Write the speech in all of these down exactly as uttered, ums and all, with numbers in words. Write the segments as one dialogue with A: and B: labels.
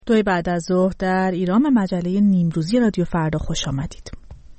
A: دوی بعد از ظهر در ایران مجله نیمروزی رادیو فردا خوش آمدید.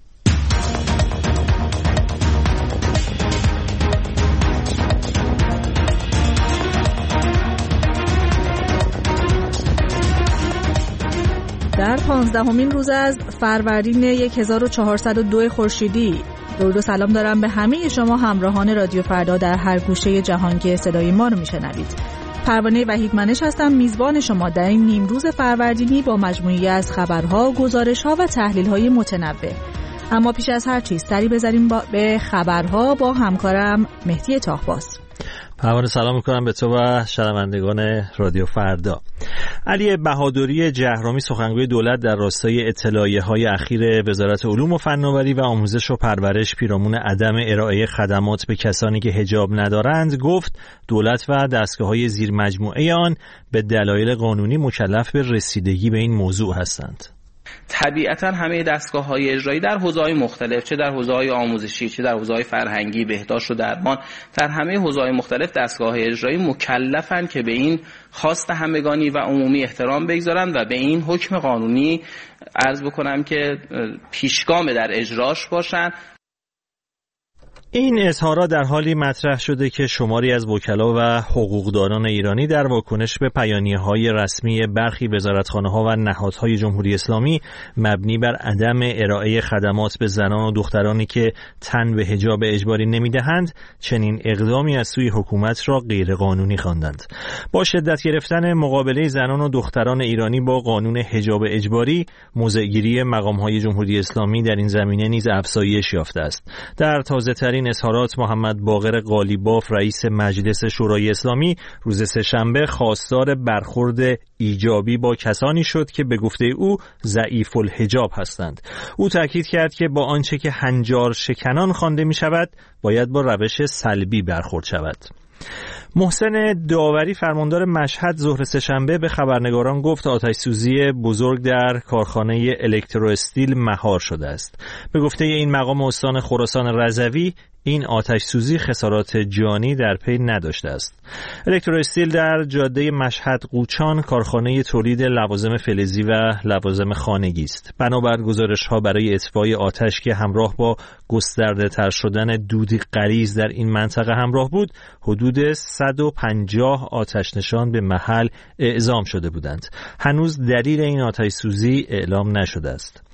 A: در پانزدهمین روز از فروردین هزار و چهارصد و دو خورشیدی، درود و سلام دارم به همه شما همراهان رادیو فردا در هر گوشه جهان که صدای ما رو میشنوید. پروانه وحید منش هستم، میزبان شما در این نیم روز فروردینی با مجموعی از خبرها، گزارش‌ها و تحلیل‌های متنوع. اما پیش از هر چیز سری بذاریم با به خبرها با همکارم مهدی طاهباز.
B: پروانه سلام میکنم به تو و شنوندگان رادیو فردا. علی بهادری جهرامی سخنگوی دولت در راستای اطلاعیه‌های اخیر وزارت علوم و فناوری و آموزش و پرورش پیرامون عدم ارائه خدمات به کسانی که حجاب ندارند گفت دولت و دستگاه‌های زیر مجموعه آن به دلایل قانونی مکلف به رسیدگی به این موضوع هستند.
C: طبیعتاً همه دستگاه‌های اجرایی در حوزه‌های مختلف، چه در حوزه‌های آموزشی، چه در حوزه‌های فرهنگی، بهداشت و درمان، در همه حوزه‌های مختلف دستگاه‌های اجرایی مکلفن که به این خواست همگانی و عمومی احترام بگذارند و به این حکم قانونی عرض بکنم که پیشگام در اجراش باشند.
B: این اظهارات در حالی مطرح شده که شماری از وکلا و حقوقدانان ایرانی در واکنش به بیانیه‌های رسمی برخی وزارتخانه‌ها و نهادهای جمهوری اسلامی مبنی بر عدم ارائه خدمات به زنان و دخترانی که تن به حجاب اجباری نمی‌دهند، چنین اقدامی از سوی حکومت را غیرقانونی خواندند. با شدت گرفتن مقابله زنان و دختران ایرانی با قانون حجاب اجباری، موضع‌گیری مقام‌های جمهوری اسلامی در این زمینه نیز افزایش یافته است. در تازه‌ترین این اظهارات محمد باقر قالیباف رئیس مجلس شورای اسلامی روز سه‌شنبه خواستار برخورد ایجابی با کسانی شد که به گفته او ضعیف الحجاب هستند. او تاکید کرد که با آنچه که هنجار شکنان خوانده می شود باید با روش سلبی برخورد شود. محسن داوری فرماندار مشهد ظهر سه‌شنبه به خبرنگاران گفت آتش سوزی بزرگ در کارخانه الکترو استیل مهار شده است. به گفته این مقام استان خراسان رضوی این آتش سوزی خسارات جانی در پی نداشته است. الکترو استیل در جاده مشهد قوچان کارخانه تولید لوازم فلزی و لوازم خانگی است. بنابر گزارش‌ها برای اطفای آتش که همراه با گسترده تر شدن دود غلیظ در این منطقه همراه بود، حدود صد و پنجاه آتش نشان به محل اعزام شده بودند. هنوز دلیل این آتش سوزی اعلام نشده است.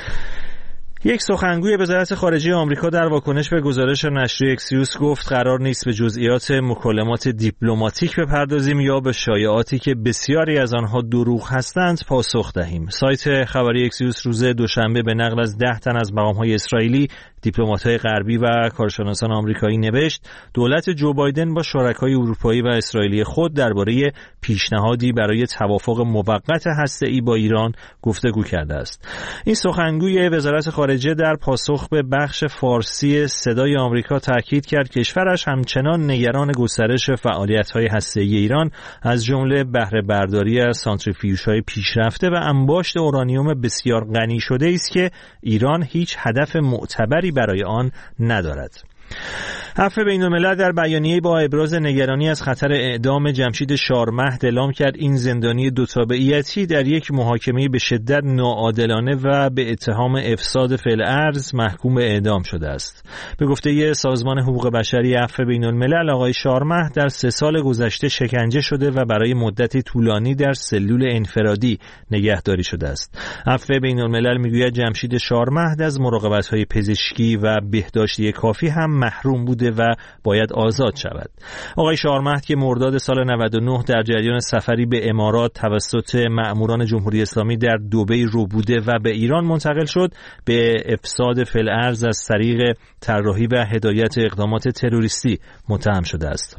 B: یک سخنگوی وزارت خارجه آمریکا در واکنش به گزارش نشریه اکسیوس گفت قرار نیست به جزئیات مکالمات دیپلماتیک بپردازیم یا به شایعاتی که بسیاری از آنها دروغ هستند پاسخ دهیم. سایت خبری اکسیوس روز دوشنبه به نقل از ده تن از مقام‌های اسرائیلی، دیپلمات‌های غربی و کارشناسان آمریکایی نوشت دولت جو بایدن با شرکای اروپایی و اسرائیلی خود درباره پیشنهادی برای توافق موقت هسته‌ای با ایران گفتگو کرده است. این سخنگوی وزارت خارجه در پاسخ به بخش فارسی صدای آمریکا تاکید کرد کشورش همچنان نگران گسترش فعالیت‌های هسته‌ای ایران از جمله بهره برداری از سانتریفیوژهای پیشرفته و انباشت اورانیوم بسیار غنی شده است که ایران هیچ هدف معتبری برای آن ندارد. عفو بین‌الملل در بیانیه‌ای با ابراز نگرانی از خطر اعدام جمشید شارمهد اعلام کرد این زندانی دو تابعیتی در یک محاکمه به شدت ناعادلانه و به اتهام افساد فعل ارض محکوم به اعدام شده است. به گفته سازمان حقوق بشری عفو بین‌الملل آقای شارمهد در سه سال گذشته شکنجه شده و برای مدتی طولانی در سلول انفرادی نگهداری شده است. عفو بین‌الملل میگوید جمشید شارمهد از مراقبت‌های پزشکی و بهداشتی کافی هم محروم بوده و باید آزاد شود. آقای شارمهد که مرداد سال نود و نه در جریان سفری به امارات توسط مأموران جمهوری اسلامی در دبی رو بوده و به ایران منتقل شد، به افساد فعل ارض از طریق طراحی و هدایت اقدامات تروریستی متهم شده است.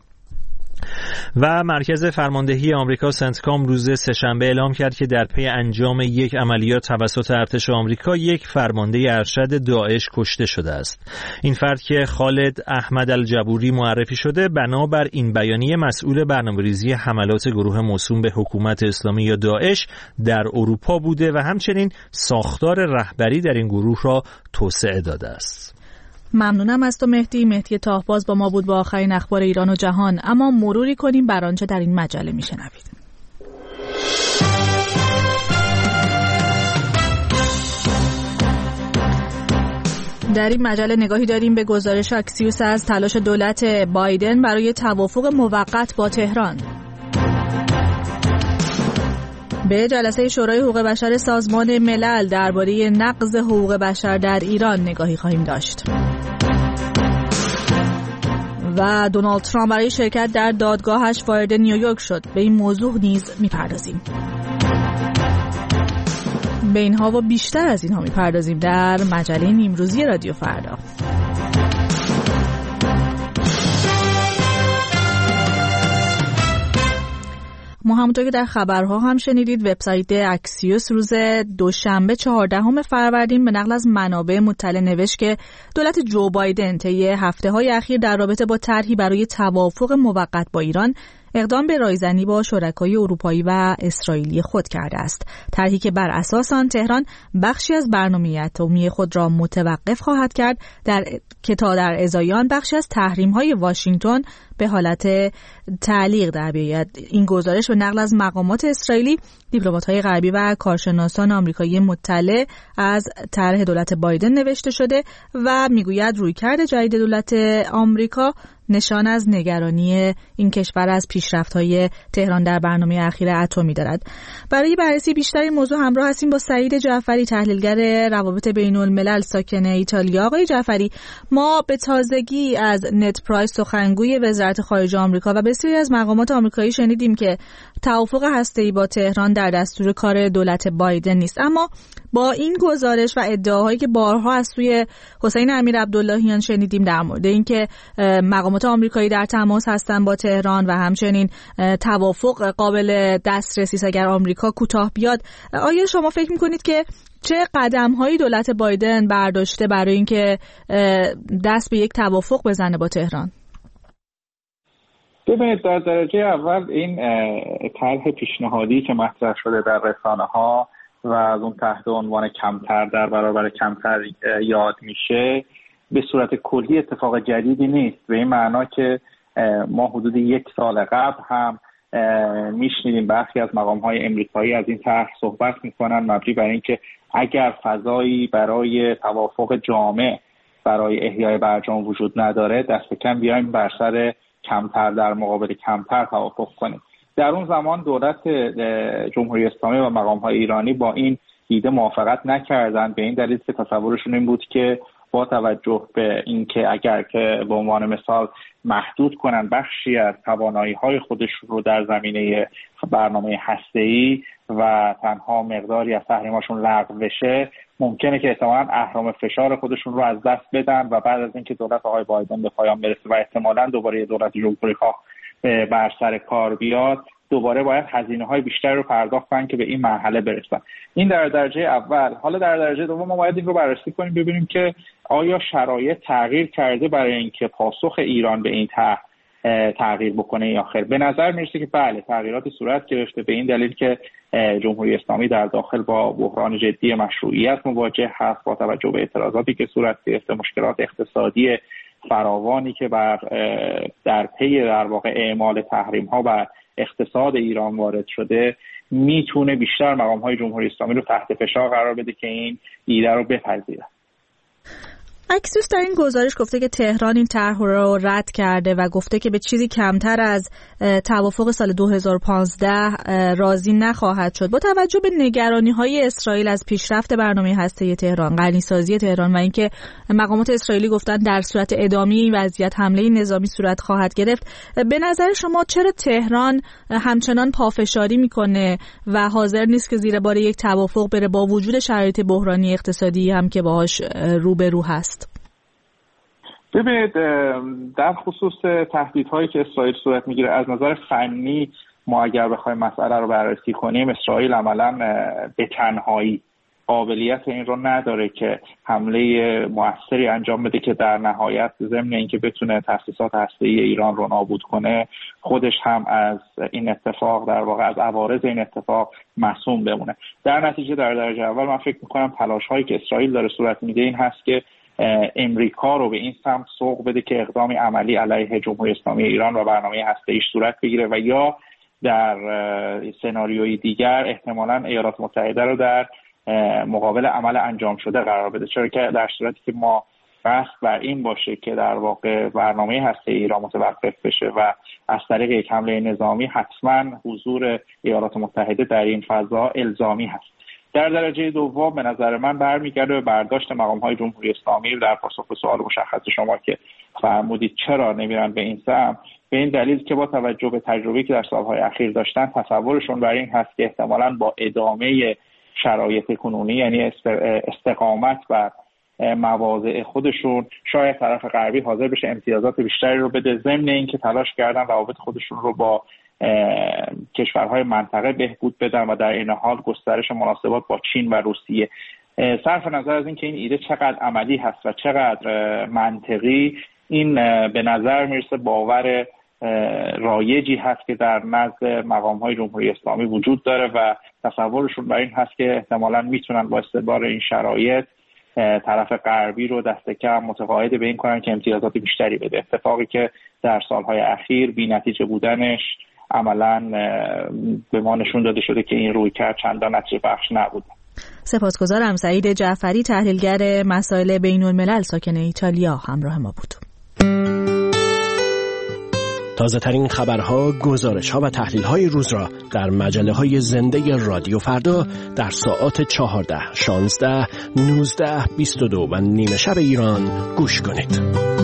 B: و مرکز فرماندهی آمریکا سنتکام روز سه‌شنبه اعلام کرد که در پی انجام یک عملیات توسط ارتش آمریکا یک فرمانده ارشد داعش کشته شده است. این فرد که خالد احمد الجبوری معرفی شده بنابر این بیانیه مسئول برنامه‌ریزی حملات گروه موسوم به حکومت اسلامی یا داعش در اروپا بوده و همچنین ساختار رهبری در این گروه را توسعه داده است.
A: ممنونم از تو مهدی. مهدی طاهباز با ما بود با آخرین اخبار ایران و جهان. اما مروری کنیم بر آنچه در این مجله میشنوید. در این مجله نگاهی داریم به گزارش اکسیوس از تلاش دولت بایدن برای توافق موقت با تهران. به جلسه شورای حقوق بشر سازمان ملل درباره نقض حقوق بشر در ایران نگاهی خواهیم داشت. و دونالد ترامپ برای شرکت در دادگاهش وارد نیویورک شد. به این موضوع نیز میپردازیم. به اینها و بیشتر از اینها میپردازیم در مجله نیمروزی رادیو فردا. ما همونطور که در خبرها هم شنیدید وبسایت اکسیوس روز دوشنبه چهاردهم فروردین به نقل از منابع مطلع نوشت که دولت جو بایدن طی هفته‌های اخیر در رابطه با طرحی برای توافق موقت با ایران اقدام به رایزنی با شرکای اروپایی و اسرائیلی خود کرده است. طرحی که بر اساس آن تهران بخشی از برنامه اتمی خود را متوقف خواهد کرد در که تا در ازای آن بخشی از تحریم‌های واشنگتن به حالت تعلیق در بیاید. این گزارش به نقل از مقامات اسرائیلی، دیپلمات‌های غربی و کارشناسان آمریکایی مطلع از طرح دولت بایدن نوشته شده و میگوید رویکرد جدید دولت آمریکا نشان از نگرانی این کشور از پیشرفت‌های تهران در برنامه اخیر اتمی دارد. برای بررسی بیشتر این موضوع همراه هستیم با سعید جعفری، تحلیلگر روابط بین‌الملل ساکن ایتالیا. آقای جعفری، ما به تازگی از نت پرایس سخنگوی وزارت خارجه آمریکا و بسیاری از مقامات آمریکایی شنیدیم که توافق هسته‌ای با تهران در دستور کار دولت بایدن نیست. اما با این گزارش و ادعاهایی که بارها از سوی حسین امیر عبداللهیان شنیدیم در مورد اینکه مقامات آمریکایی در تماس هستند با تهران و همچنین توافق قابل دسترسی است اگر آمریکا کوتاه بیاد، آیا شما فکر می‌کنید که چه قدم‌هایی دولت بایدن برداشته برای اینکه دست به یک توافق بزنه با تهران؟
D: ببینید، در درجه اول این طرح پیشنهادی که مطرح شده در رسانه‌ها و از اون تحت عنوان کمتر در برابر کمتر یاد میشه، به صورت کلی اتفاق جدیدی نیست، به این معنا که ما حدود یک سال قبل هم میشنیدیم برخی از مقام‌های امریکایی از این طرح صحبت میکنن مبنی بر اینکه اگر فضایی برای توافق جامع برای احیای برجام وجود نداره، دست به کم بیایم بر سر کمتر در مقابل کمتر توافق کنیم. در اون زمان دولت جمهوری اسلامی و مقام‌های ایرانی با این ایده موافقت نکردند، به این دلیل که تصورشون این بود که با توجه به اینکه اگر که به عنوان مثال محدود کنن بخشی از توانایی‌های خودشون رو در زمینه برنامه هسته‌ای و تنها مقداری از تحریماشون لغو بشه، ممکنه که احتمالاً اهرم فشار خودشون رو از دست بدن و بعد از اینکه دولت آقای بایدن به پایان برسه و احتمالاً دوباره دولت جمهوری‌خواه بر سر کار بیاد، دوباره باید هزینه‌های بیشتری رو پرداخت کنن که به این مرحله برسن. این در درجه اول. حالا در درجه دوم ما باید این رو بررسی کنیم ببینیم که آیا شرایط تغییر کرده برای اینکه پاسخ ایران به این طرح تغییر بکنه یا خیر. به نظر میرسه که بله، تغییراتی صورت گرفته، به این دلیل که جمهوری اسلامی در داخل با بحران جدی مشروعیت مواجه هست با توجه به اعتراضاتی که صورت گرفته، مشکلات اقتصادی فراوانی که بر در پی در واقع اعمال تحریم ها بر اقتصاد ایران وارد شده، میتونه بیشتر مقام‌های جمهوری اسلامی رو تحت فشار قرار بده که این ایده رو بپذیرن.
A: اکسیوس در این گزارش گفته که تهران این طرح رو رد کرده و گفته که به چیزی کمتر از توافق سال دو هزار و پانزده راضی نخواهد شد. با توجه به نگرانی‌های اسرائیل از پیشرفت برنامه هسته‌ای تهران، غنیسازی تهران و اینکه مقامات اسرائیلی گفتن در صورت ادامه این وضعیت حمله نظامی صورت خواهد گرفت، به نظر شما چرا تهران همچنان پافشاری میکنه و حاضر نیست که زیر بار یک توافق بره با وجود شرایط بحرانی اقتصادی هم که باهاش روبرو هست؟
D: ببینید، در خصوص تهدیدهایی که اسرائیل صورت میگیره، از نظر فنی ما اگر بخوایم مسئله رو بررسی کنیم، اسرائیل عملاً به تنهایی قابلیت این رو نداره که حمله موثری انجام بده که در نهایت ضمن اینکه بتونه تأسیسات هسته‌ای ایران رو نابود کنه، خودش هم از این اتفاق در واقع از عوارض این اتفاق معصوم بمونه. در نتیجه در درجه اول من فکر می‌کنم تلاش‌هایی که اسرائیل داره صورت میده این هست که امریکا رو به این سمت سوق بده که اقدامی عملی علیه جمهوری اسلامی ایران و برنامه هسته‌ایش صورت بگیره و یا در سناریوی دیگر احتمالاً ایالات متحده رو در مقابل عمل انجام شده قرار بده، چرا که در صورتی که ما قصد بر این باشه که در واقع برنامه هسته ایران متوقف بشه و از طریق یک حمله نظامی حتما حضور ایالات متحده در این فضا الزامی هست. در درجه دوم به نظر من برمیگرده به برداشت مقام‌های جمهوری اسلامی در پاسخ به سوال مشخص شما که فرمودید چرا نمیرن به این سمت، به این دلیل که با توجه به تجربه‌ای که در سالهای اخیر داشتن تصورشون بر این هست که احتمالاً با ادامه شرایط کنونی یعنی استقامت و مواضع خودشون شاید طرف غربی حاضر بشه امتیازات بیشتری رو بده، ضمن اینکه تلاش کردن روابط خودشون رو با کشورهای منطقه بهبود بدن و در این حال گسترش مناسبات با چین و روسیه. صرف نظر از اینکه این ایده چقدر عملی هست و چقدر منطقی، این به نظر میرسه باور رایجی هست که در نزد مقام‌های جمهوری اسلامی وجود داره و تصورشون بر این هست که احتمالاً میتونن با استعمال این شرایط طرف غربی رو دست کم متقاعد به این کنن که امتیازات بیشتری بده، اتفاقی که در سالهای اخیر بی نتیجه بودنش عملاً به ما نشون داده شده که این رویکرد چندان نتیجه بخش نبوده.
A: سپاسگزارم. سعید جعفری، تحلیلگر مسائل بین الملل ساکن ایتالیا، همراه ما بود.
E: تازه ترین خبرها، گزارش‌ها و تحلیل‌های روز را در مجله‌های زنده رادیو فردا در ساعات چهارده، شانزده، نوزده، بیست و دو و نیمه شب ایران گوش کنید.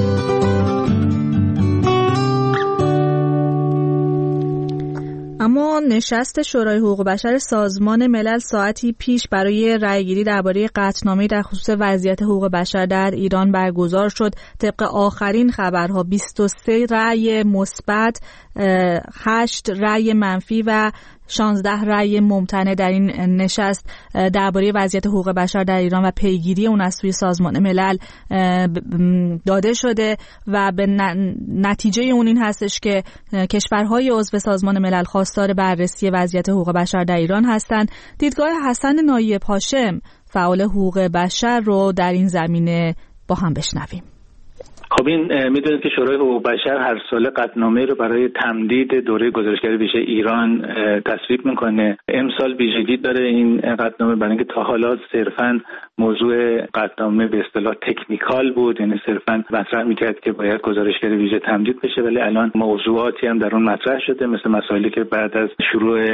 A: اما نشست شورای حقوق بشر سازمان ملل ساعتی پیش برای رأیگیری درباره قطعنامه در خصوص وضعیت حقوق بشر در ایران برگزار شد. طبق آخرین خبرها بیست و سه رأی مثبت، هشت رأی منفی و شانزده رأی ممتنع در این نشست درباره وضعیت حقوق بشر در ایران و پیگیری اون از سوی سازمان ملل داده شده و به نتیجه اون این هستش که کشورهای عضو سازمان ملل خواستار بررسی وضعیت حقوق بشر در ایران هستند. دیدگاه حسن نایب هاشم، فعال حقوق بشر، رو در این زمینه با هم بشنویم.
F: خب این میدونید که شورای حقوق بشر هر سال قطعنامه رو برای تمدید دوره گزارشگری ویژه ایران تصویب میکنه. امسال ویژگی داره این قطعنامه برای اینکه تا حالا صرفاً موضوع قطعنامه به اصطلاح تکنیکال بود، یعنی صرفاً مطرح میکرد که باید گزارشگری ویژه تمدید بشه، ولی الان موضوعاتی هم در اون مطرح شده، مثل مسائلی که بعد از شروع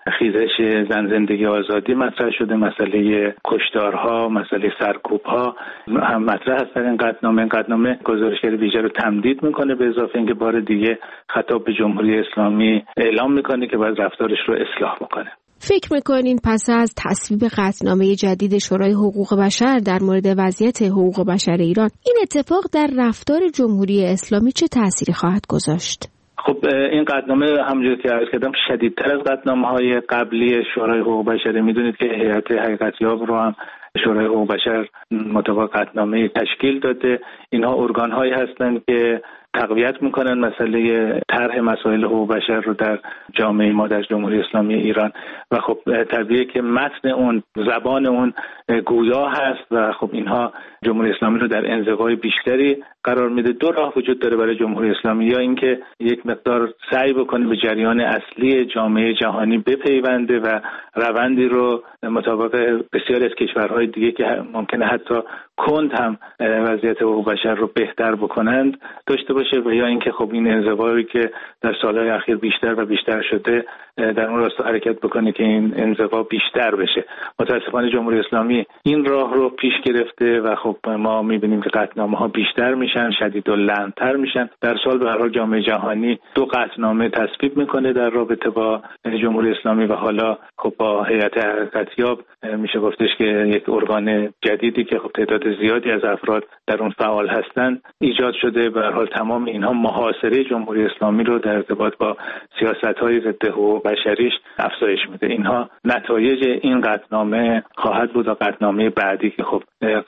F: خیزش زن زندگی آزادی مطرح شده، مسئله کشتارها، مسئله سرکوبها هم مطرح هست در این قطعنامه. این قطعنامه گزارشگر ویژه رو تمدید میکنه، به اضافه اینکه بار دیگه خطاب به جمهوری اسلامی اعلام میکنه که باید رفتارش رو اصلاح بکنه.
G: فکر میکنین پس از تصویب قطعنامه جدید شورای حقوق بشر در مورد وضعیت حقوق بشر ایران، این اتفاق در رفتار جمهوری اسلامی چه تأثیری خواهد گذاشت؟
F: خب این قطعنامه همونجوری که عرض کردم شدیدتر از قطعنامه‌های قبلی شورای حقوق بشر. میدونید که هیئت حقیقتیاب رو هم شورای حقوق بشر مطابق قطعنامه تشکیل داده. اینها ارگان‌هایی هستند که تقویت میکنن مسئله طرح مسائل حقوق بشر رو در جامعه ما در جمهوری اسلامی ایران و خب طبیعیه که متن اون، زبان اون گویا هست و خب اینها جمهوری اسلامی رو در انزوای بیشتری قرار میده. دو راه وجود داره برای جمهوری اسلامی، یا اینکه یک مقدار سعی بکنه به جریان اصلی جامعه جهانی بپیونده و روندی رو مطابق بسیاری از کشورهای دیگه که ممکنه حتی کند هم وضعیت حقوق بشر رو بهتر بکنند داشته باشه، و یا اینکه خب این انزوایی که در سالهای اخیر بیشتر و بیشتر شده در اون راستا حرکت بکنه که این انزوا بیشتر بشه. متاسفانه جمهوری اسلامی این راه رو پیش گرفته و خب ما می‌بینیم که قطعنامه ها بیشتر میشن، شدیداللعن‌تر میشن. در سال به هر حال جامعه جهانی دو قطعنامه تصویب میکنه در رابطه با جمهوری اسلامی و حالا خب با هیئت حقیقتیاب میشه گفتش که یک ارگان جدیدی که خب تعداد زیادی از افراد در اون فعال هستند ایجاد شده. به هر حال تمام اینها محاصره جمهوری اسلامی رو در ارتباط با سیاست‌های ضد حقوق بشریش افزایش میده. اینها نتایج این قطعنامه خواهد بود و قطعنامه بعدی که خب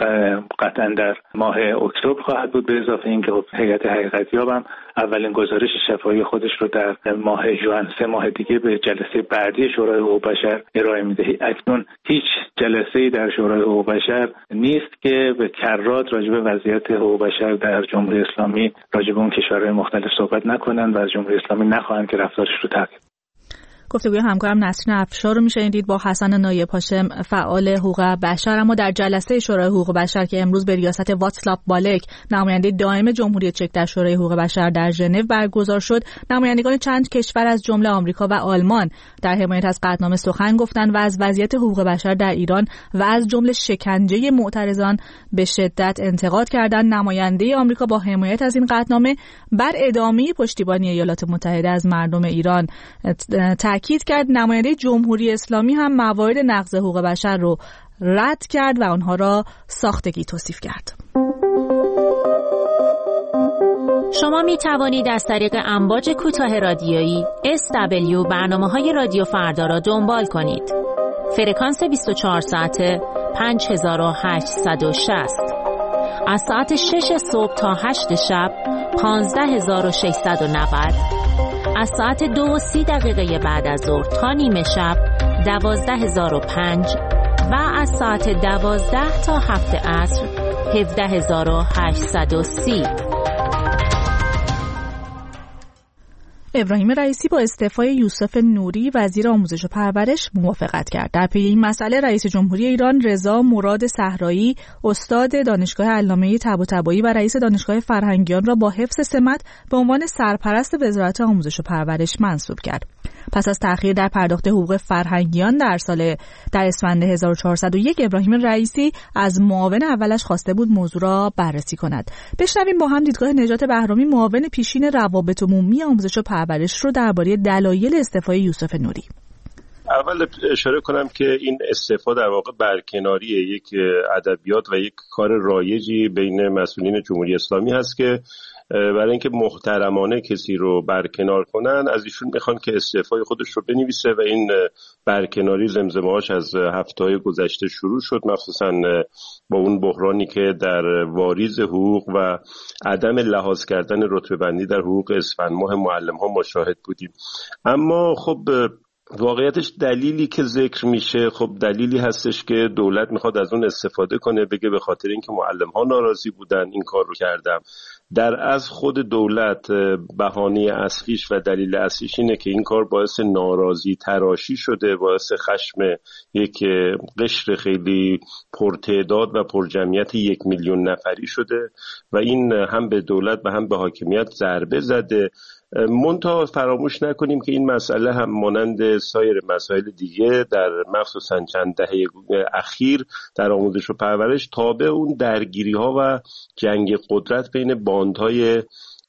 F: قطعا در ماه اکتبر خواهد بود، به اضافه اینکه خب هیئت حقیقتیاب هم اولین گزارش شفاهی خودش رو در ماه ژوئن، سه ماه دیگه، به جلسه بعدی شورای حقوق بشر ارائه میده. اکنون هیچ جلسه‌ای در شورای حقوق بشر نیست که به کرات راجع به وضعیت حقوق بشر در جمهوری اسلامی راجع به اون کشورهای مختلف صحبت نکنند و از جمهوری اسلامی نخواهند که رفتارش رو تغییر.
A: گفتگوی همکارم نسرین افشار رو میشنیدید با حسن نایب هاشم فعال حقوق بشر. اما در جلسه شورای حقوق بشر که امروز به ریاست واتسلاو بالک نماینده دائم جمهوری چک در شورای حقوق بشر در ژنو برگزار شد، نمایندگان چند کشور از جمله آمریکا و آلمان در حمایت از قطعنامه سخن گفتند و از وضعیت حقوق بشر در ایران و از جمله شکنجه معترضان به شدت انتقاد کردند. نماینده آمریکا با حمایت از این قطعنامه بر ادامه پشتیبانی ایالات متحده از مردم ایران تاکید کرد. نماینده جمهوری اسلامی هم موارد نقض حقوق بشر رو رد کرد و آنها را ساختگی توصیف کرد.
H: شما می توانید از طریق امواج کوتاه رادیویی اس دبلیو برنامه‌های رادیو فردا را دنبال کنید. فرکانس بیست و چهار ساعته پنج هزار و هشتصد و شصت، از ساعت شش صبح تا هشت شب پانزده هزار و ششصد و نود، از ساعت دو و سی دقیقه بعد از ظهر تا نیمه شب دوازده هزار و پنج و از ساعت دوازده تا هفت عصر هفده هزار و هشتصد و سی.
A: ابراهیم رئیسی با استعفای یوسف نوری وزیر آموزش و پرورش موافقت کرد. در پی این مسئله رئیس جمهوری ایران رضا مراد صحرایی استاد دانشگاه علامه طباطبایی و رئیس دانشگاه فرهنگیان را با حفظ سمت به عنوان سرپرست وزارت آموزش و پرورش منصوب کرد. پس از تأخیر در پرداخت حقوق فرهنگیان در سال در اسفند هزار و چهارصد و یک، ابراهیم رئیسی از معاون اولش خواسته بود موضوع را بررسی کند. بشنویم با هم دیدگاه نجات بهرامی معاون پیشین روابط عمومی آموزش و پرورش رو درباره دلایل استعفای یوسف نوری.
I: اول اشاره کنم که این استعفا در واقع برکناری یک ادبیات و یک کار رایجی بین مسئولین جمهوری اسلامی هست که برای اینکه محترمانه کسی رو برکنار کنن از ایشون میخوان که استعفای خودش رو بنویسه و این برکناری زمزمه‌هاش از هفته‌های گذشته شروع شد، مخصوصا با اون بحرانی که در واریز حقوق و عدم لحاظ کردن رتبه بندی در حقوق اسفند ماه معلم‌ها ما شاهد بودیم. اما خب واقعیتش دلیلی که ذکر میشه خب دلیلی هستش که دولت میخواد از اون استفاده کنه، بگه به خاطر اینکه معلم‌ها ناراضی بودن این کار رو کردم. در از خود دولت بهانه اصلیش و دلیل اصلیش اینه که این کار باعث ناراضی تراشی شده، باعث خشم یک قشر خیلی پرتعداد و پرجمعیت یک میلیون نفری شده و این هم به دولت و هم به حاکمیت ضربه زده. منتها فراموش نکنیم که این مسئله هم مانند سایر مسائل دیگه در مخصوصا چند دهه اخیر در آموزش و پرورش تابع اون درگیری ها و جنگ قدرت بین باندهای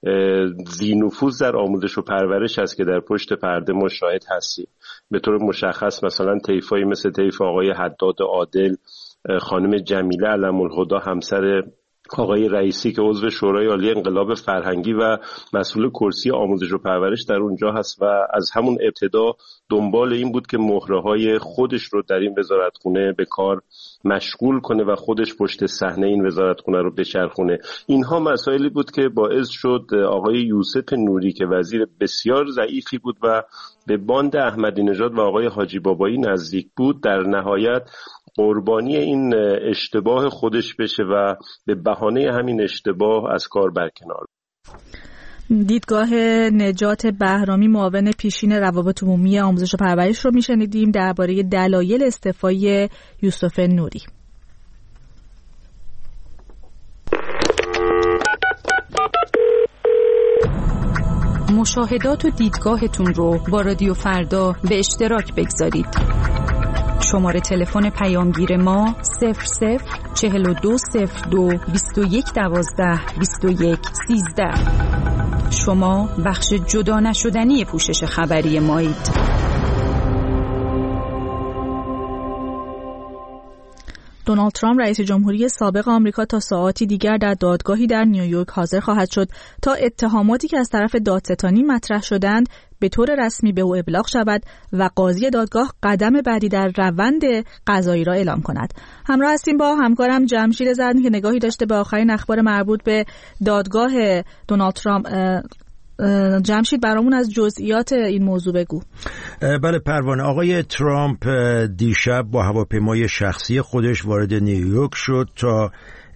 I: ذی‌نفوذ در آموزش و پرورش است که در پشت پرده ما شاهد هستیم. به طور مشخص مثلا طیفایی مثل طیف آقای حداد عادل، خانم جمیله علم الهدی همسر آقای رئیسی که عضو شورای عالی انقلاب فرهنگی و مسئول کرسی آموزش و پرورش در اونجا هست و از همون ابتدا دنبال این بود که مهره‌های خودش رو در این وزارتخونه به کار مشغول کنه و خودش پشت صحنه این وزارتخونه رو بچرخونه. اینها مسائلی بود که باعث شد آقای یوسف نوری که وزیر بسیار ضعیفی بود و به باند احمدی نژاد و آقای حاجی بابایی نزدیک بود در نهایت قربانی این اشتباه خودش بشه و به بهانه همین اشتباه از کار برکنار.
A: دیدگاه نجات بهرامی معاون پیشین روابط عمومی آموزش و پرورش رو میشنیدیم درباره دلایل استعفای یوسف نوری.
J: مشاهدات و دیدگاهتون رو با رادیو فردا به اشتراک بگذارید. شماره تلفن پیامگیر ما صفر صفر چهل و دو صفر دو بیست و یک دوازده بیست و یک سیزده. شما بخش جدا نشدنی پوشش خبری مایید.
A: دونالد ترامپ رئیس جمهوری سابق آمریکا تا ساعاتی دیگر در دادگاهی در نیویورک حاضر خواهد شد تا اتهاماتی که از طرف دادستانی مطرح شدند به طور رسمی به او ابلاغ شود و قاضی دادگاه قدم بعدی در روند قضایی را اعلام کند. همراه هستیم با همکارم جمشید زرنی که نگاهی داشته به آخرین اخبار مربوط به دادگاه دونالد ترامپ. جمشید برامون از جزئیات این موضوع بگو.
K: بله پروانه، آقای ترامپ دیشب با هواپیمای شخصی خودش وارد نیویورک شد تا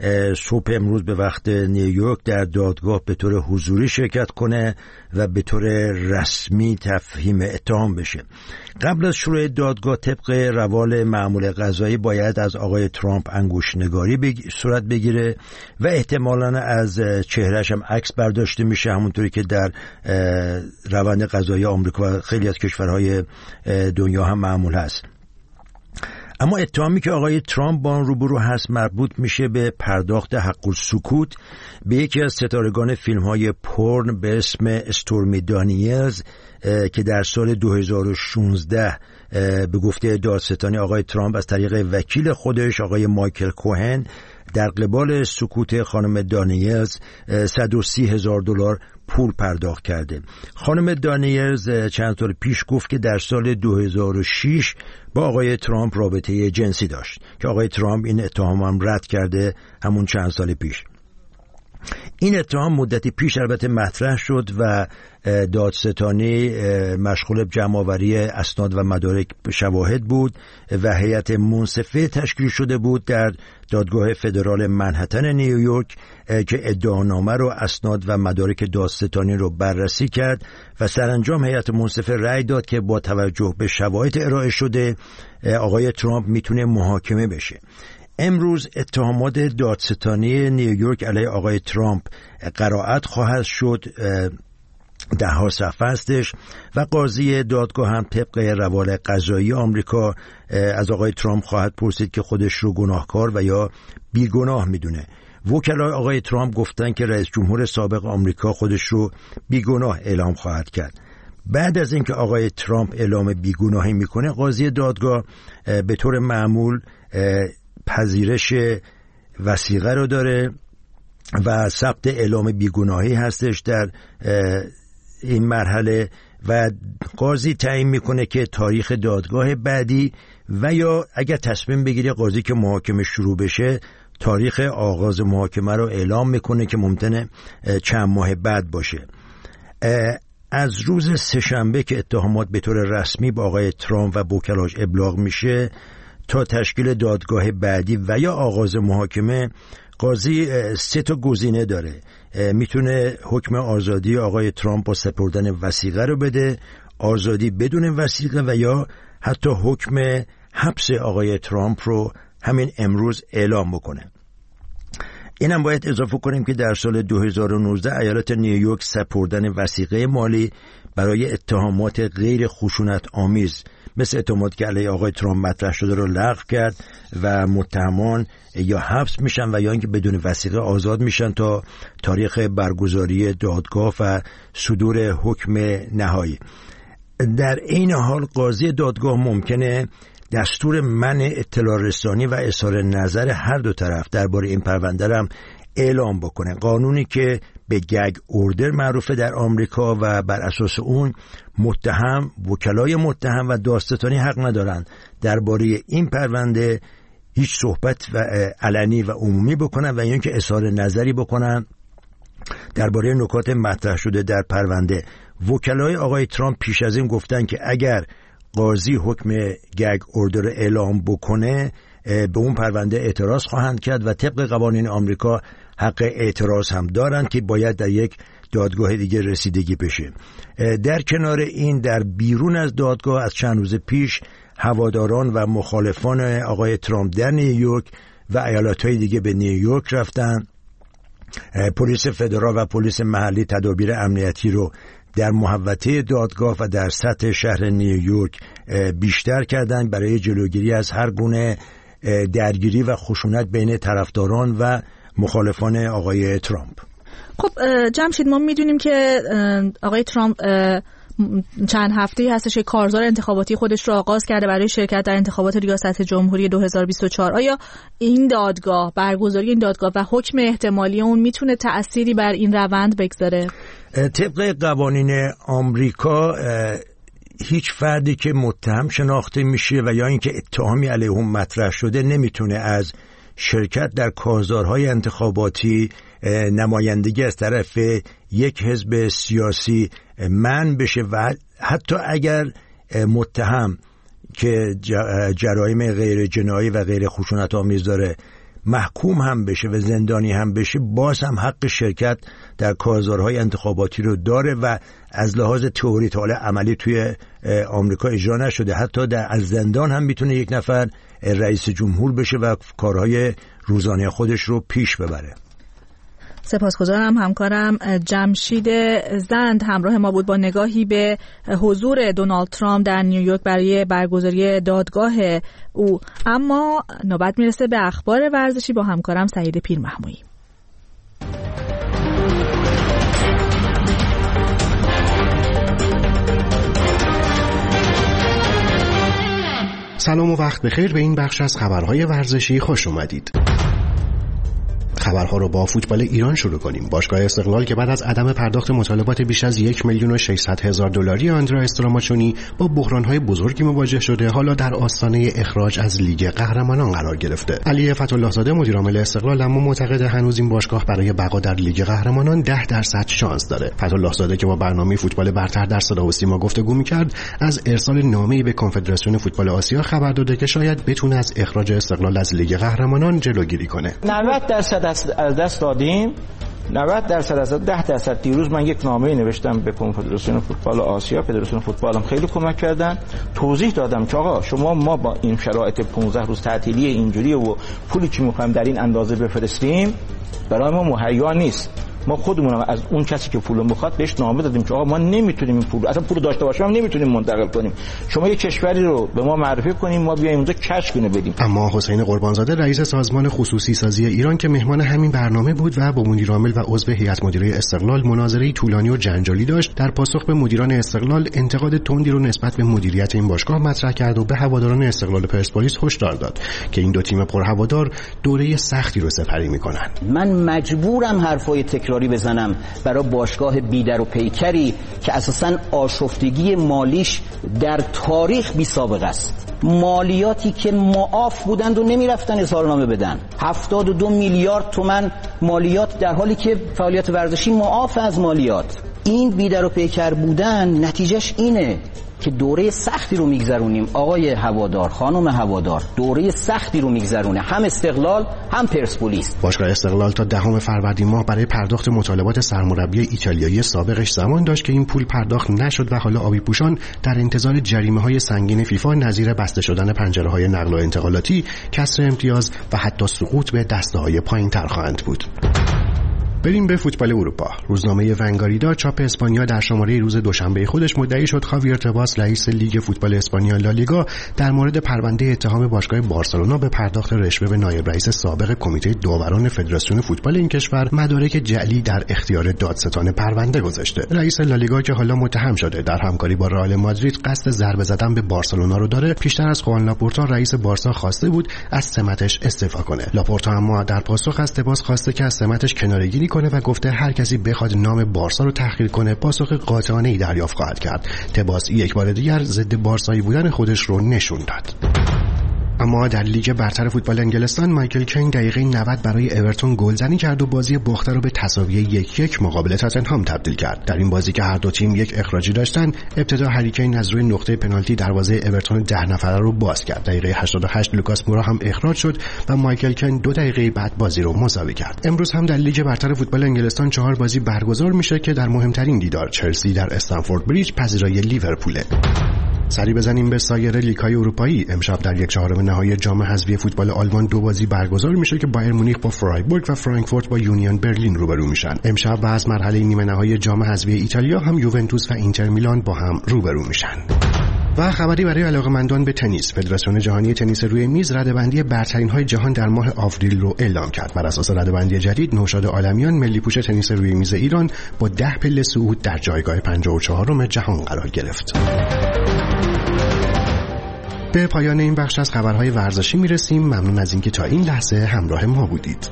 K: صبح امروز به وقت نیویورک در دادگاه به طور حضوری شرکت کنه و به طور رسمی تفهیم اتهام بشه. قبل از شروع دادگاه طبق روال معمول قضایی باید از آقای ترامپ انگشت‌نگاری بگ... صورت بگیره و احتمالاً از چهرهش هم عکس برداشته میشه، همونطوری که در روند قضایی آمریکا و خیلی از کشورهای دنیا هم معمول هست. اما اتهامی که آقای ترامپ با آن روبرو هست مربوط میشه به پرداخت حق السکوت به یکی از ستارگان فیلم‌های پورن به اسم استورمی دانیلز که در سال دو هزار و شانزده به گفته دادستانی آقای ترامپ از طریق وکیل خودش آقای مایکل کوهن در قبال سکوت خانم دانیلز صد و سی هزار دلار پول پرداخت کرده. خانم دانیلز چند سال پیش گفت که در سال دو هزار و شش با آقای ترامپ رابطه جنسی داشت که آقای ترامپ این اتهام هم رد کرده همون چند سال پیش. این اتهام مدتی پیش البته مطرح شد و دادستانی مشغول جمع‌آوری اسناد و مدارک شواهد بود و هیئت منصفه تشکیل شده بود در دادگاه فدرال منهتن نیویورک که ادعانامه رو اسناد و مدارک دادستانی رو بررسی کرد و سرانجام هیئت منصفه رأی داد که با توجه به شواهد ارائه شده آقای ترامپ میتونه محاکمه بشه. امروز اتهامات دادستانی نیویورک علیه آقای ترامپ قرائت خواهد شد، ده ها صفحه هستش و قاضی دادگاه هم طبق روال قضایی آمریکا از آقای ترامپ خواهد پرسید که خودش رو گناهکار و یا بیگناه میدونه. وکلای آقای ترامپ گفتن که رئیس جمهور سابق آمریکا خودش رو بیگناه اعلام خواهد کرد. بعد از اینکه آقای ترامپ اعلام بیگناهی میکنه قاضی دادگاه به طور معمول پذیرش وثیقه رو داره و ثبت اعلام بیگناهی هستش در این مرحله و قاضی تعیین میکنه که تاریخ دادگاه بعدی و یا اگر تصمیم بگیره قاضی که محاکمه شروع بشه تاریخ آغاز محاکمه رو اعلام میکنه که ممکنه چند ماه بعد باشه. از روز سه‌شنبه که اتهامات به طور رسمی با آقای ترامپ و وکلاش ابلاغ میشه تا تشکیل دادگاه بعدی و یا آغاز محاکمه قاضی سه تا گزینه داره. میتونه حکم آزادی آقای ترامپ با سپردن وثیقه رو بده، آزادی بدون وثیقه و یا حتی حکم حبس آقای ترامپ رو همین امروز اعلام بکنه. اینم باید اضافه کنیم که در سال دو هزار و نوزده ایالت نیویورک سپردن وثیقه مالی برای اتهامات غیر خشونت آمیز مثل اتهاماتی که علیه آقای ترامپ مطرح شده رو لغو کرد و متهمان یا حبس میشن و یا اینکه بدون وثیقه آزاد میشن تا تاریخ برگزاری دادگاه و صدور حکم نهایی. در این حال قاضی دادگاه ممکنه دستور منع اطلاع رسانی و اظهار نظر هر دو طرف درباره این پرونده هم اعلام بکنه. قانونی که به گگ اوردر معروفه در آمریکا و بر اساس اون متهم، وکلای متهم و دادستانی حق ندارن درباره این پرونده هیچ صحبت و علنی و عمومی بکنن و اینکه اظهار نظری بکنن درباره نکات مطرح شده در پرونده. وکلای آقای ترامپ پیش از این گفتن که اگر قاضی حکم گگ اوردر اعلام بکنه به اون پرونده اعتراض خواهند کرد و طبق قوانین آمریکا حق اعتراض هم دارند که باید در یک دادگاه دیگه رسیدگی بشه. در کنار این در بیرون از دادگاه از چند روز پیش هواداران و مخالفان آقای ترامپ در نیویورک و ایالت‌های دیگه به نیویورک رفتن. پلیس فدرال و پلیس محلی تدابیر امنیتی رو در محوطه دادگاه و در سطح شهر نیویورک بیشتر کردن برای جلوگیری از هر گونه درگیری و خشونت بین طرفداران و مخالفان آقای ترامپ.
A: خب جمشید، ما میدونیم که آقای ترامپ چند هفته‌ای هستش که کارزار انتخاباتی خودش رو آغاز کرده برای شرکت در انتخابات ریاست جمهوری دو هزار و بیست و چهار. آیا این دادگاه، برگزاری این دادگاه و حکم احتمالی اون میتونه تأثیری بر این روند بگذاره؟
K: طبق قوانین آمریکا هیچ فردی که متهم شناخته میشه و یا اینکه اتهامی علیه اون مطرح شده نمیتونه از شرکت در کارزارهای انتخاباتی نمایندگی از طرف یک حزب سیاسی منع بشه و حتی اگر متهم که جرایم غیر جنایی و غیر خشونت آمیز داره محکوم هم بشه و زندانی هم بشه، باز هم حق شرکت در کارزارهای انتخاباتی رو داره و از لحاظ تئوری تا حالا عملی توی آمریکا اجرا نشده. حتی در از زندان هم میتونه یک نفر رئیس جمهور بشه و کارهای روزانه خودش رو پیش ببره.
A: سپاسگزارم. همکارم جمشید زند همراه ما بود با نگاهی به حضور دونالد ترامپ در نیویورک برای برگزاری دادگاه او. اما نوبت میرسه به اخبار ورزشی با همکارم سعید پیرمحمودی.
L: سلام و وقت بخیر. به این بخش از خبرهای ورزشی خوش اومدید. خبرها رو با فوتبال ایران شروع کنیم. باشگاه استقلال که بعد از عدم پرداخت مطالبات بیش از یک میلیون و ششصد هزار دلاری آندرا استراماچونی با بحران‌های بزرگی مواجه شده، حالا در آستانه اخراج از لیگ قهرمانان قرار گرفته. علی فتح‌الله زاده مدیر عامل استقلال اما معتقد هنوز این باشگاه برای بقا در لیگ قهرمانان ده درصد شانس داره. فتح‌الله زاده که با برنامه فوتبال برتر در صدا و سیما گفتگو می‌کرد، از ارسال نامه‌ای به کنفدراسیون فوتبال آسیا خبر داده که شاید بتونه از اخراج استقلال از لیگ قهرمانان جلوگیری کنه.
M: نود درصد از دست دادیم، نود درصد از ده درصد. دیروز من یک نامه نوشتم به کنفدراسیون فوتبال آسیا، فدراسیون فوتبالم خیلی کمک کردن، توضیح دادم که آقا شما ما با این شرایط پانزده روز تعطیلی اینجوری و پولی که می‌خوایم در این اندازه بفرستیم برای ما مهیا نیست. ما خودمون از اون کسی که پولو میخواد بهش نامه دادیم که آقا ما نمیتونیم این پول، اصلا پول داشته باشیم هم نمیتونیم منتقل کنیم، شما یه کشوری رو به ما معرفی کنیم ما بیایم اونجا کشف کنه بدیم.
L: اما حسین قربانزاده رئیس سازمان خصوصی سازی ایران که مهمان همین برنامه بود و با مدیر عامل و عضو هیئت مدیره استقلال مناظره طولانی و جنجالی داشت، در پاسخ به مدیران استقلال انتقاد تندی رو نسبت به مدیریت این باشگاه مطرح کرد و به هواداران استقلال پرسپولیس هشدار داد که این دو تیم پرهوادار دوره سختی رو سپری میکنن.
N: من مجبورم حرفای تکراری بزنم برای باشگاه بیدر و پیکری که اساساً آشفتگی مالیش در تاریخ بی سابقه است. مالیاتی که معاف بودند و نمیرفتن اظهارنامه بدن، هفتاد و دو میلیارد تومان مالیات، در حالی که فعالیت ورزشی معاف از مالیات. این بیدر و پیکر بودن نتیجهش اینه که دوره سختی رو میگذرونیم. آقای هوادار، خانم هوادار، دوره سختی رو میگذرونه، هم استقلال هم پرسپولیس.
L: باشگاه استقلال تا دهم فروردین ماه برای پرداخت مطالبات سرمربی ایتالیایی سابقش زمان داشت که این پول پرداخت نشد و حالا آبی پوشان در انتظار جریمه‌های سنگین فیفا نظیر بسته شدن پنجره‌های نقل و انتقالاتی، کسر امتیاز و حتی سقوط به دسته‌های پایین‌تر خواهند بود. بریم به فوتبال اروپا. روزنامه ونگاریدا چاپ اسپانیا در شماره روز دوشنبه خودش مدعی شد خاویر تباس رئیس لیگ فوتبال اسپانیا لالیگا در مورد پرونده اتهام باشگاه بارسلونا به پرداخت رشوه به نایب رئیس سابق کمیته داوران فدراسیون فوتبال این کشور مدارک جعلی در اختیار دادستان پرونده گذاشته. رئیس لالیگا که حالا متهم شده در همکاری با رئال مادرید قصد ضربه زدن به بارسلونا رو داره، پیشتر از خوان لاپورتا رئیس بارسا خواسته بود از سمتش استعفا کنه. لاپورتا اما در پاسخ از تباس خواسته که از سمتش کناره‌گیری کنه و گفته هر کسی بخواد نام بارسا رو تحقیر کنه پاسخ قاطعانه‌ای دریافت خواهد کرد. تباس یک بار دیگر ضد بارسایی بودن خودش رو نشون داد. اما در لیگ برتر فوتبال انگلستان مایکل کین دقیقه نود برای اورتون گلزنی کرد و بازی باخته رو به تساوی یک یک مقابل تاتنهام تبدیل کرد. در این بازی که هر دو تیم یک اخراجی داشتن، ابتدا هری کین از روی نقطه پنالتی دروازه اورتون ده نفره رو باز کرد. دقیقه هشتاد و هشت لوکاس مورا هم اخراج شد و مایکل کین دو دقیقه بعد بازی رو مساوی کرد. امروز هم در لیگ برتر فوتبال انگلستان چهار بازی برگزار میشه که در مهمترین دیدار چلسی در استنفورد بریج پذیرای لیورپول. سری بزنیم به سایر لیگ‌های اروپایی. امشب در یک چهارم نهایی جام حذفی فوتبال آلمان دو بازی برگزار میشه که بایر مونیخ با فرایبورگ و فرانکفورت با یونیون برلین روبرو میشن. امشب و از مرحله نیمه نهایی جام حذفی ایتالیا هم یوونتوس و اینتر میلان با هم روبرو میشن. و خبری برای علاقه‌مندان به تنیس. فدراسیون جهانی تنیس روی میز رده‌بندی برترین‌های جهان در ماه آوریل رو اعلام کرد. بر اساس رده‌بندی جدید، نوشاد عالمیان ملی پوش تنیس روی میز ایران با ده پله صعود در جایگاه پنجاه و چهارم جهان قرار گرفت. به پایان این بخش از خبرهای ورزشی میرسیم. ممنون از اینکه تا این لحظه همراه ما بودید.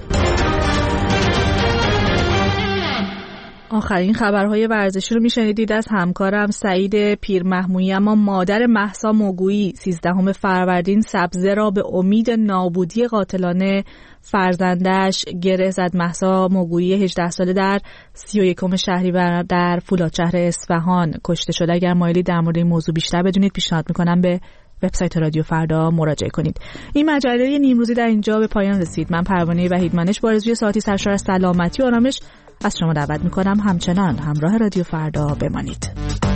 A: آخرین خبرهای ورزشی رو میشنیدید از همکارم سعید پیرمحمودی. اما مادر مهسا موگویی سیزدهم فروردین سبزه را به امید نابودی قاتلانه فرزندش گره زد. مهسا موگویی هجده ساله در سی و یکم شهریور در فولادشهر اصفهان کشته شده. اگر مایلی در مورد این موضوع بیشتر بدونید پیشنهاد میکنم به وبسایت رادیو فردا مراجعه کنید. این مجله نیمروزی در اینجا به پایان رسید. من پروانه وحیدمانش با آرزوی ساعتی سرشار از سلامتی و آرامش از شما دعوت می‌کنم همچنان همراه رادیو فردا بمانید.